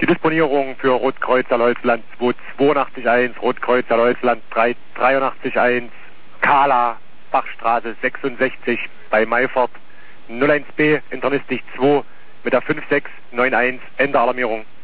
Die Disponierung für Rotkreuz Aloysland 282.1, Rotkreuz Aloysland 383.1, Kala, Bachstraße 66 bei Meifert, 01B, Internistik 2 mit der 5691, Ende Alarmierung.